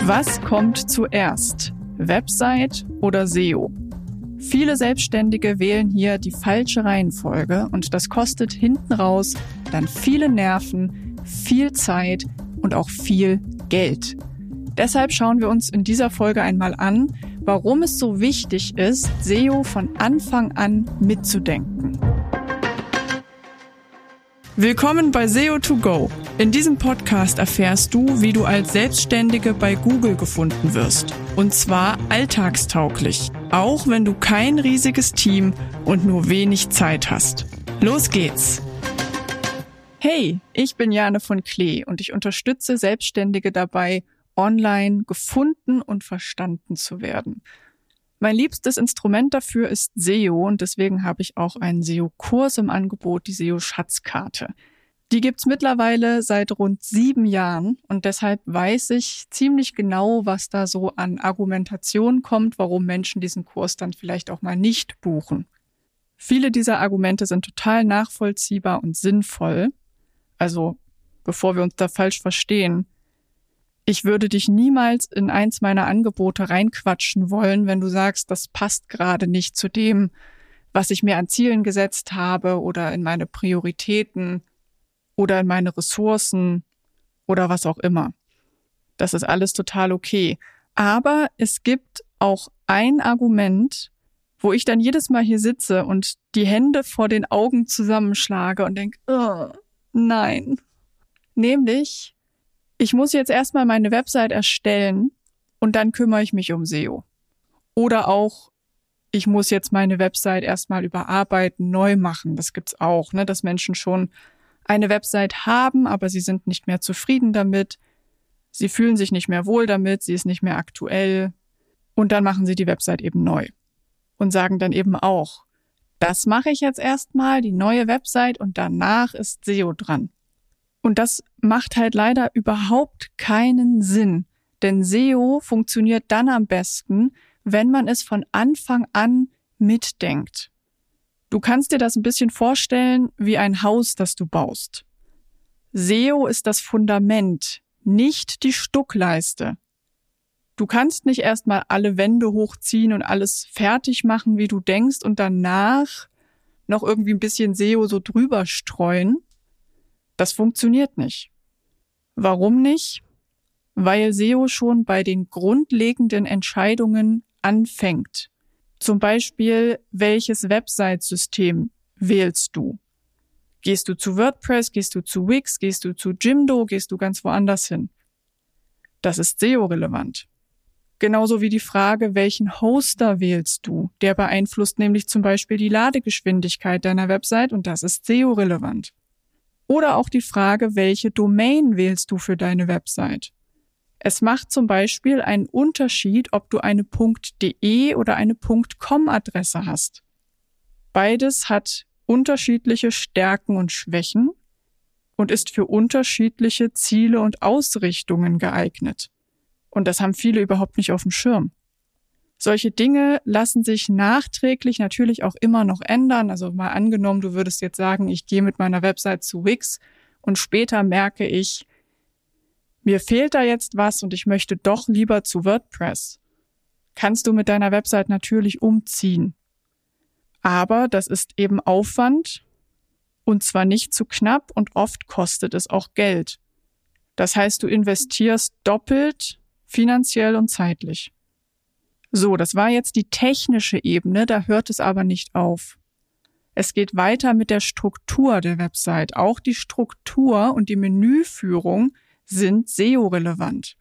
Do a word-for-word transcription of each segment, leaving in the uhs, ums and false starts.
Was kommt zuerst? Website oder S E O? Viele Selbstständige wählen hier die falsche Reihenfolge und das kostet hinten raus dann viele Nerven, viel Zeit und auch viel Geld. Deshalb schauen wir uns in dieser Folge einmal an, warum es so wichtig ist, S E O von Anfang an mitzudenken. Willkommen bei S E O to go. In diesem Podcast erfährst du, wie du als Selbstständige bei Google gefunden wirst. Und zwar alltagstauglich, auch wenn du kein riesiges Team und nur wenig Zeit hast. Los geht's! Hey, ich bin Jane von Klee und ich unterstütze Selbstständige dabei, online gefunden und verstanden zu werden. Mein liebstes Instrument dafür ist S E O und deswegen habe ich auch einen S E O-Kurs im Angebot, die S E O-Schatzkarte. Die gibt's mittlerweile seit rund sieben Jahren und deshalb weiß ich ziemlich genau, was da so an Argumentation kommt, warum Menschen diesen Kurs dann vielleicht auch mal nicht buchen. Viele dieser Argumente sind total nachvollziehbar und sinnvoll. Also, bevor wir uns da falsch verstehen, ich würde dich niemals in eins meiner Angebote reinquatschen wollen, wenn du sagst, das passt gerade nicht zu dem, was ich mir an Zielen gesetzt habe oder in meine Prioritäten oder in meine Ressourcen oder was auch immer. Das ist alles total okay. Aber es gibt auch ein Argument, wo ich dann jedes Mal hier sitze und die Hände vor den Augen zusammenschlage und denke, oh, nein. Nämlich, ich muss jetzt erstmal meine Website erstellen und dann kümmere ich mich um S E O. Oder auch, ich muss jetzt meine Website erstmal überarbeiten, neu machen. Das gibt's auch, ne, dass Menschen schon eine Website haben, aber sie sind nicht mehr zufrieden damit. Sie fühlen sich nicht mehr wohl damit, sie ist nicht mehr aktuell. Und dann machen sie die Website eben neu und sagen dann eben auch, das mache ich jetzt erstmal, die neue Website, und danach ist S E O dran. Und das macht halt leider überhaupt keinen Sinn, denn S E O funktioniert dann am besten, wenn man es von Anfang an mitdenkt. Du kannst dir das ein bisschen vorstellen wie ein Haus, das du baust. S E O ist das Fundament, nicht die Stuckleiste. Du kannst nicht erstmal alle Wände hochziehen und alles fertig machen, wie du denkst, und danach noch irgendwie ein bisschen S E O so drüber streuen. Das funktioniert nicht. Warum nicht? Weil S E O schon bei den grundlegenden Entscheidungen anfängt. Zum Beispiel, welches Website-System wählst du? Gehst du zu WordPress, gehst du zu Wix, gehst du zu Jimdo, gehst du ganz woanders hin? Das ist S E O-relevant. Genauso wie die Frage, welchen Hoster wählst du? Der beeinflusst nämlich zum Beispiel die Ladegeschwindigkeit deiner Website und das ist S E O-relevant. Oder auch die Frage, welche Domain wählst du für deine Website? Es macht zum Beispiel einen Unterschied, ob du eine .de oder eine .com-Adresse hast. Beides hat unterschiedliche Stärken und Schwächen und ist für unterschiedliche Ziele und Ausrichtungen geeignet. Und das haben viele überhaupt nicht auf dem Schirm. Solche Dinge lassen sich nachträglich natürlich auch immer noch ändern. Also mal angenommen, du würdest jetzt sagen, ich gehe mit meiner Website zu Wix und später merke ich, mir fehlt da jetzt was und ich möchte doch lieber zu WordPress. Kannst du mit deiner Website natürlich umziehen. Aber das ist eben Aufwand und zwar nicht zu knapp und oft kostet es auch Geld. Das heißt, du investierst doppelt finanziell und zeitlich. So, das war jetzt die technische Ebene, da hört es aber nicht auf. Es geht weiter mit der Struktur der Website. Auch die Struktur und die Menüführung sind S E O-relevant.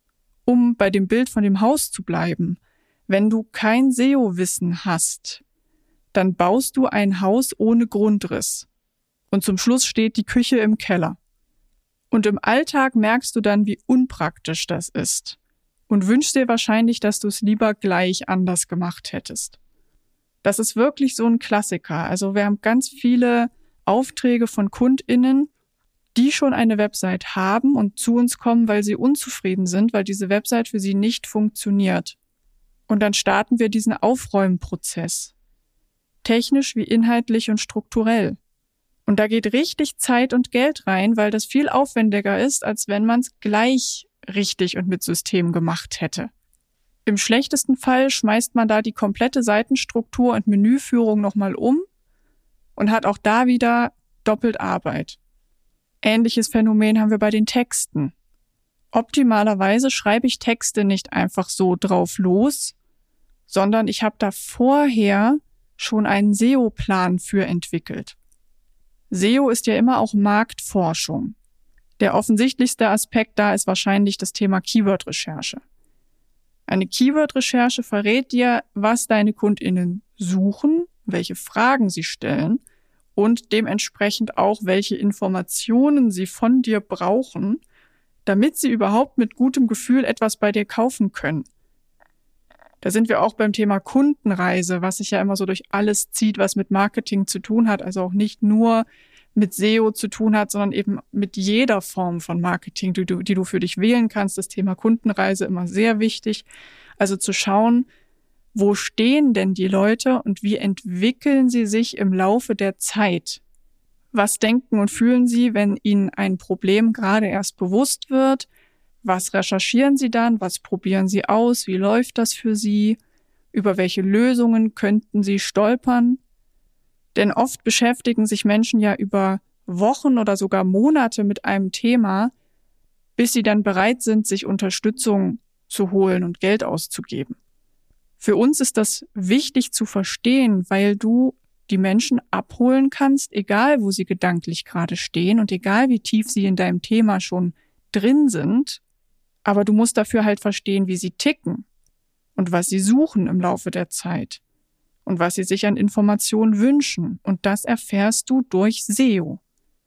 Um bei dem Bild von dem Haus zu bleiben, wenn du kein S E O-Wissen hast, dann baust du ein Haus ohne Grundriss. Und zum Schluss steht die Küche im Keller. Und im Alltag merkst du dann, wie unpraktisch das ist. Und wünschst dir wahrscheinlich, dass du es lieber gleich anders gemacht hättest. Das ist wirklich so ein Klassiker. Also wir haben ganz viele Aufträge von KundInnen, die schon eine Website haben und zu uns kommen, weil sie unzufrieden sind, weil diese Website für sie nicht funktioniert. Und dann starten wir diesen Aufräumprozess. Technisch wie inhaltlich und strukturell. Und da geht richtig Zeit und Geld rein, weil das viel aufwendiger ist, als wenn man es gleich richtig und mit System gemacht hätte. Im schlechtesten Fall schmeißt man da die komplette Seitenstruktur und Menüführung nochmal um und hat auch da wieder doppelt Arbeit. Ähnliches Phänomen haben wir bei den Texten. Optimalerweise schreibe ich Texte nicht einfach so drauf los, sondern ich habe da vorher schon einen S E O-Plan für entwickelt. S E O ist ja immer auch Marktforschung. Der offensichtlichste Aspekt da ist wahrscheinlich das Thema Keyword-Recherche. Eine Keyword-Recherche verrät dir, was deine KundInnen suchen, welche Fragen sie stellen und dementsprechend auch, welche Informationen sie von dir brauchen, damit sie überhaupt mit gutem Gefühl etwas bei dir kaufen können. Da sind wir auch beim Thema Kundenreise, was sich ja immer so durch alles zieht, was mit Marketing zu tun hat, also auch nicht nur mit S E O zu tun hat, sondern eben mit jeder Form von Marketing, die du, die du für dich wählen kannst. Das Thema Kundenreise immer sehr wichtig. Also zu schauen, wo stehen denn die Leute und wie entwickeln sie sich im Laufe der Zeit? Was denken und fühlen sie, wenn ihnen ein Problem gerade erst bewusst wird? Was recherchieren sie dann? Was probieren sie aus? Wie läuft das für sie? Über welche Lösungen könnten sie stolpern? Denn oft beschäftigen sich Menschen ja über Wochen oder sogar Monate mit einem Thema, bis sie dann bereit sind, sich Unterstützung zu holen und Geld auszugeben. Für uns ist das wichtig zu verstehen, weil du die Menschen abholen kannst, egal wo sie gedanklich gerade stehen und egal wie tief sie in deinem Thema schon drin sind. Aber du musst dafür halt verstehen, wie sie ticken und was sie suchen im Laufe der Zeit und was sie sich an Informationen wünschen. Und das erfährst du durch S E O.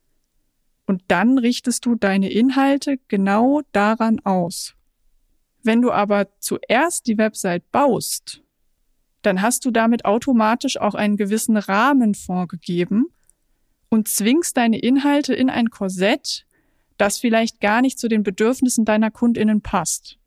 Und dann richtest du deine Inhalte genau daran aus. Wenn du aber zuerst die Website baust, dann hast du damit automatisch auch einen gewissen Rahmen vorgegeben und zwingst deine Inhalte in ein Korsett, das vielleicht gar nicht zu den Bedürfnissen deiner KundInnen passt.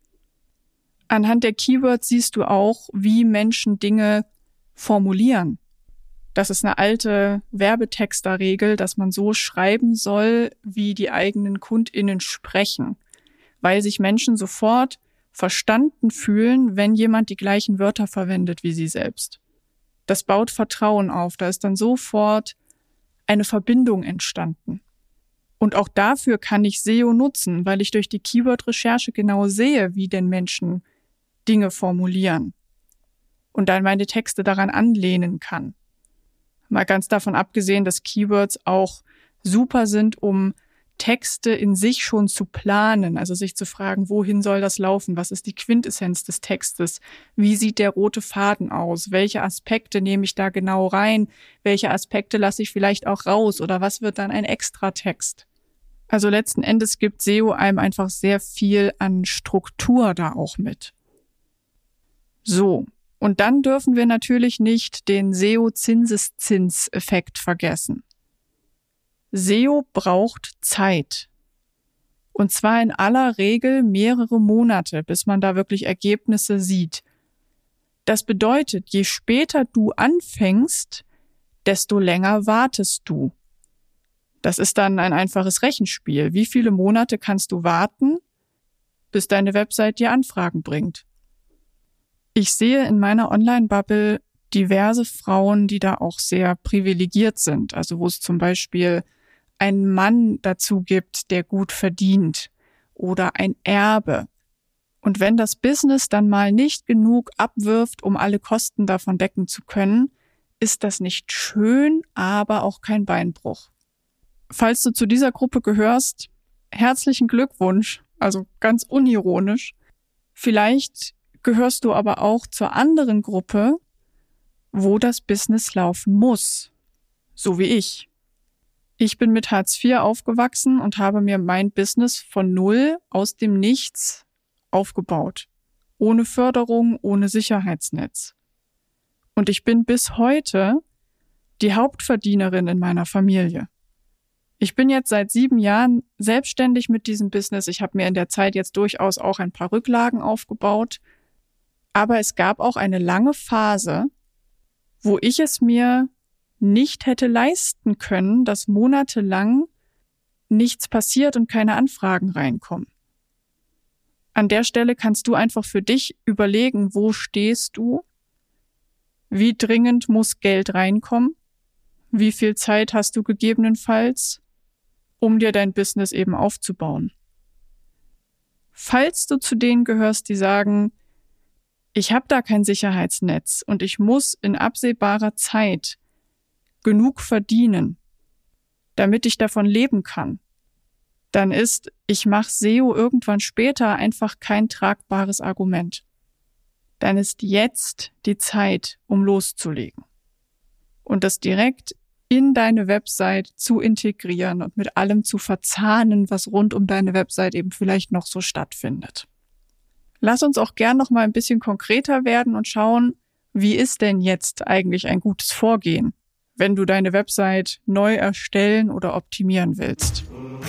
Anhand der Keywords siehst du auch, wie Menschen Dinge formulieren. Das ist eine alte Werbetexterregel, dass man so schreiben soll, wie die eigenen KundInnen sprechen, weil sich Menschen sofort verstanden fühlen, wenn jemand die gleichen Wörter verwendet wie sie selbst. Das baut Vertrauen auf, da ist dann sofort eine Verbindung entstanden. Und auch dafür kann ich S E O nutzen, weil ich durch die Keyword-Recherche genau sehe, wie denn Menschen Dinge formulieren und dann meine Texte daran anlehnen kann. Mal ganz davon abgesehen, dass Keywords auch super sind, um Texte in sich schon zu planen, also sich zu fragen, wohin soll das laufen, was ist die Quintessenz des Textes, wie sieht der rote Faden aus, welche Aspekte nehme ich da genau rein, welche Aspekte lasse ich vielleicht auch raus oder was wird dann ein Extratext. Also letzten Endes gibt S E O einem einfach sehr viel an Struktur da auch mit. So, und dann dürfen wir natürlich nicht den S E O-Zinseszinseffekt vergessen. S E O braucht Zeit. Und zwar in aller Regel mehrere Monate, bis man da wirklich Ergebnisse sieht. Das bedeutet, je später du anfängst, desto länger wartest du. Das ist dann ein einfaches Rechenspiel. Wie viele Monate kannst du warten, bis deine Website dir Anfragen bringt? Ich sehe in meiner Online-Bubble diverse Frauen, die da auch sehr privilegiert sind. Also wo es zum Beispiel einen Mann dazu gibt, der gut verdient oder ein Erbe. Und wenn das Business dann mal nicht genug abwirft, um alle Kosten davon decken zu können, ist das nicht schön, aber auch kein Beinbruch. Falls du zu dieser Gruppe gehörst, herzlichen Glückwunsch, also ganz unironisch. Vielleicht gehörst du aber auch zur anderen Gruppe, wo das Business laufen muss, so wie ich. Ich bin mit Hartz vier aufgewachsen und habe mir mein Business von null aus dem Nichts aufgebaut. Ohne Förderung, ohne Sicherheitsnetz. Und ich bin bis heute die Hauptverdienerin in meiner Familie. Ich bin jetzt seit sieben Jahren selbstständig mit diesem Business. Ich habe mir in der Zeit jetzt durchaus auch ein paar Rücklagen aufgebaut. Aber es gab auch eine lange Phase, wo ich es mir nicht hätte leisten können, dass monatelang nichts passiert und keine Anfragen reinkommen. An der Stelle kannst du einfach für dich überlegen, wo stehst du? Wie dringend muss Geld reinkommen? Wie viel Zeit hast du gegebenenfalls, um dir dein Business eben aufzubauen? Falls du zu denen gehörst, die sagen, ich habe da kein Sicherheitsnetz und ich muss in absehbarer Zeit genug verdienen, damit ich davon leben kann, dann ist, ich mache S E O irgendwann später einfach kein tragbares Argument. Dann ist jetzt die Zeit, um loszulegen und das direkt in deine Website zu integrieren und mit allem zu verzahnen, was rund um deine Website eben vielleicht noch so stattfindet. Lass uns auch gern noch mal ein bisschen konkreter werden und schauen, wie ist denn jetzt eigentlich ein gutes Vorgehen, wenn du deine Website neu erstellen oder optimieren willst.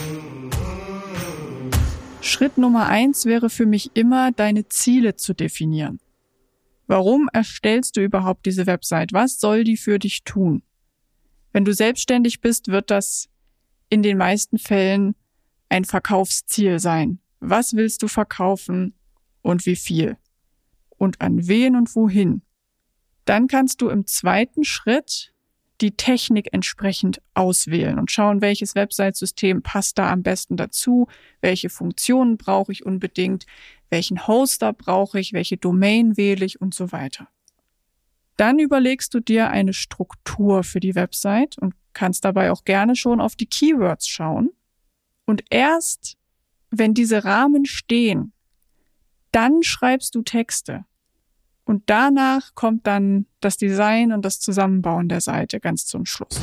Schritt Nummer eins wäre für mich immer, deine Ziele zu definieren. Warum erstellst du überhaupt diese Website? Was soll die für dich tun? Wenn du selbstständig bist, wird das in den meisten Fällen ein Verkaufsziel sein. Was willst du verkaufen und wie viel? Und an wen und wohin? Dann kannst du im zweiten Schritt die Technik entsprechend auswählen und schauen, welches Website-System passt da am besten dazu, welche Funktionen brauche ich unbedingt, welchen Hoster brauche ich, welche Domain wähle ich und so weiter. Dann überlegst du dir eine Struktur für die Website und kannst dabei auch gerne schon auf die Keywords schauen. Und erst, wenn diese Rahmen stehen, dann schreibst du Texte. Und danach kommt dann das Design und das Zusammenbauen der Seite ganz zum Schluss.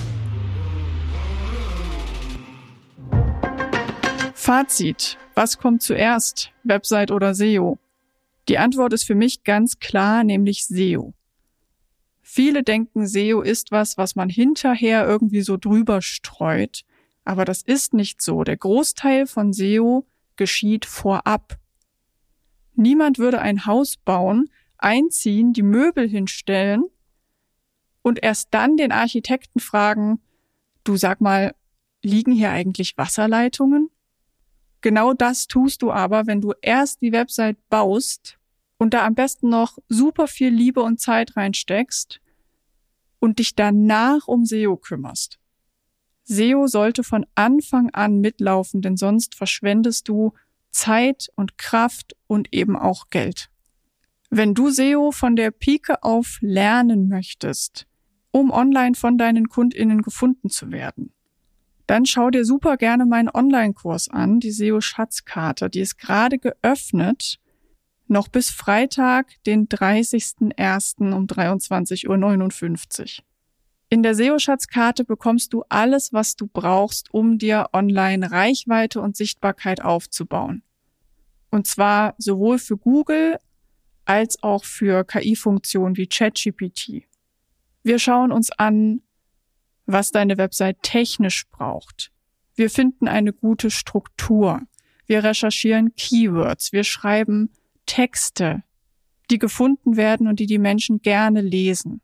Fazit. Was kommt zuerst? Website oder S E O? Die Antwort ist für mich ganz klar, nämlich S E O. Viele denken, S E O ist was, was man hinterher irgendwie so drüber streut. Aber das ist nicht so. Der Großteil von S E O geschieht vorab. Niemand würde ein Haus bauen, einziehen, die Möbel hinstellen und erst dann den Architekten fragen, du sag mal, liegen hier eigentlich Wasserleitungen? Genau das tust du aber, wenn du erst die Website baust und da am besten noch super viel Liebe und Zeit reinsteckst und dich danach um S E O kümmerst. S E O sollte von Anfang an mitlaufen, denn sonst verschwendest du Zeit und Kraft und eben auch Geld. Wenn du S E O von der Pike auf lernen möchtest, um online von deinen KundInnen gefunden zu werden, dann schau dir super gerne meinen Online-Kurs an, die S E O-Schatzkarte. Die ist gerade geöffnet, noch bis Freitag, den dreißigsten ersten um dreiundzwanzig Uhr neunundfünfzig. In der S E O-Schatzkarte bekommst du alles, was du brauchst, um dir online Reichweite und Sichtbarkeit aufzubauen. Und zwar sowohl für Google als auch für K I-Funktionen wie ChatGPT. Wir schauen uns an, was deine Website technisch braucht. Wir finden eine gute Struktur. Wir recherchieren Keywords. Wir schreiben Texte, die gefunden werden und die die Menschen gerne lesen.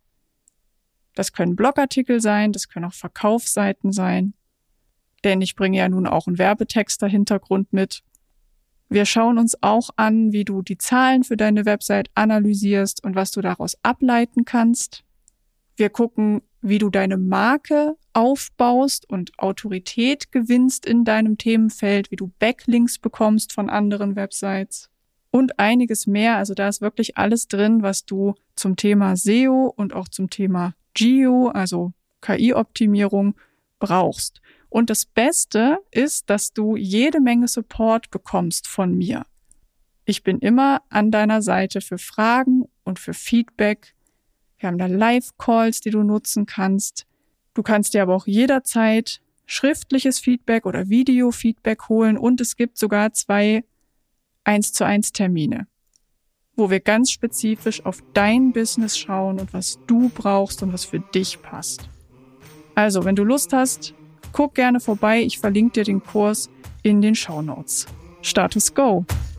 Das können Blogartikel sein, das können auch Verkaufsseiten sein, denn ich bringe ja nun auch einen Werbetexter-Hintergrund mit. Wir schauen uns auch an, wie du die Zahlen für deine Website analysierst und was du daraus ableiten kannst. Wir gucken, wie du deine Marke aufbaust und Autorität gewinnst in deinem Themenfeld, wie du Backlinks bekommst von anderen Websites und einiges mehr. Also da ist wirklich alles drin, was du zum Thema S E O und auch zum Thema G E O, also K I-Optimierung, brauchst. Und das Beste ist, dass du jede Menge Support bekommst von mir. Ich bin immer an deiner Seite für Fragen und für Feedback. Wir haben da Live-Calls, die du nutzen kannst. Du kannst dir aber auch jederzeit schriftliches Feedback oder Video-Feedback holen und es gibt sogar zwei eins zu eins Termine, wo wir ganz spezifisch auf dein Business schauen und was du brauchst und was für dich passt. Also, wenn du Lust hast, guck gerne vorbei. Ich verlinke dir den Kurs in den Shownotes. Status Go!